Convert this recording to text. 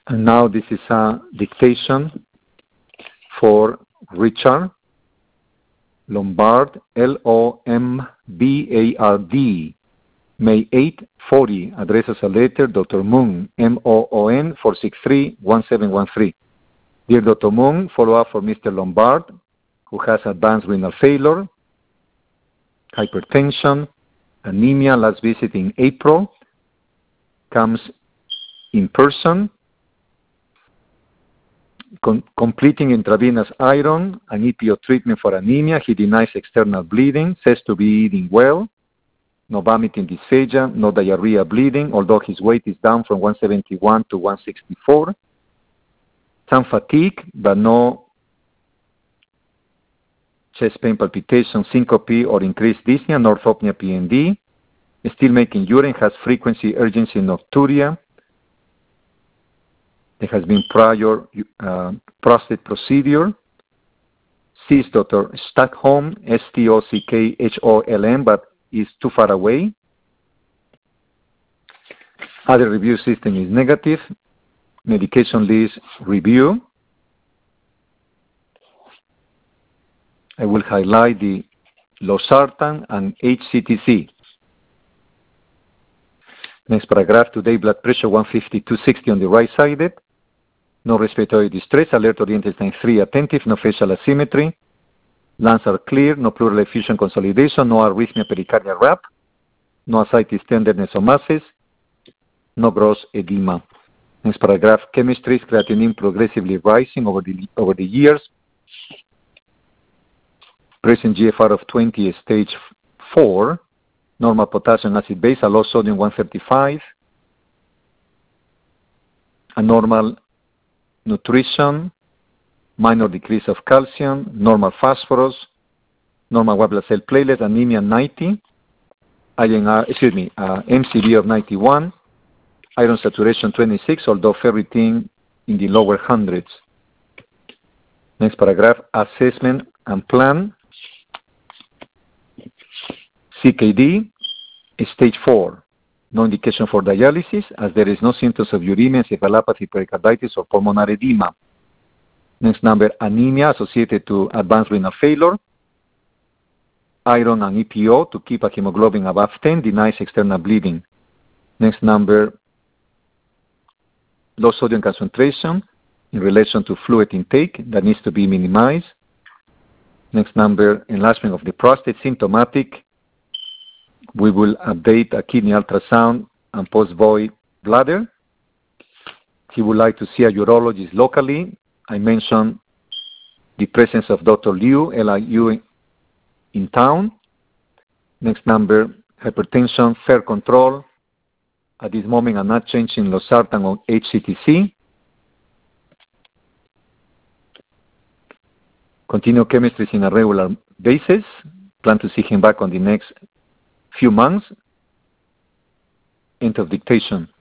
And now this is a dictation for Richard Lombard, Lombard, May 8, 40. Addresses a letter, Dr. Moon, MOON, 463-1713. Dear Dr. Moon, follow-up for Mr. Lombard, who has advanced renal failure, hypertension, anemia, last visit in April, comes in person, completing intravenous iron and EPO treatment for anemia. He denies external bleeding, says to be eating well, no vomiting, dysphagia, no diarrhea, bleeding, although his weight is down from 171 to 164. Some fatigue, but no chest pain, palpitation, syncope, or increased dyspnea, nor orthopnea, PND. Still making urine, has frequency, urgency, nocturia. There has been prior prostate procedure. Sees Dr. Stockholm, Stockholm, but is too far away. Other review system is negative. Medication list review. I will highlight the losartan and HCTC. Next paragraph, today blood pressure 150/260 on the right sided. No respiratory distress, alert oriented time 3 attentive, no facial asymmetry. Lungs are clear, no pleural effusion consolidation, no arrhythmia pericardial rap, no ascites tenderness or masses, no gross edema. Next paragraph, chemistry, creatinine progressively rising over the years. Present GFR of 20, stage 4. Normal potassium acid base, a low sodium 135. A normal nutrition, minor decrease of calcium, normal phosphorus, normal white blood cell platelet, anemia 90, MCV of 91, iron saturation 26, although ferritin in the lower hundreds. Next paragraph, assessment and plan. CKD, stage 4. No indication for dialysis, as there is no symptoms of uremia, encephalopathy, pericarditis, or pulmonary edema. Next number, anemia associated to advanced renal failure. Iron and EPO to keep a hemoglobin above 10, denies external bleeding. Next number, low sodium concentration in relation to fluid intake that needs to be minimized. Next number, enlargement of the prostate, symptomatic. We will update a kidney ultrasound and post-void bladder. He would like to see a urologist locally. I mentioned the presence of Dr. Liu, LIU, in town. Next number, hypertension, fair control. At this moment, I'm not changing losartan or HCTC. Continue chemistry on a regular basis. Plan to see him back on the next few months. End of dictation.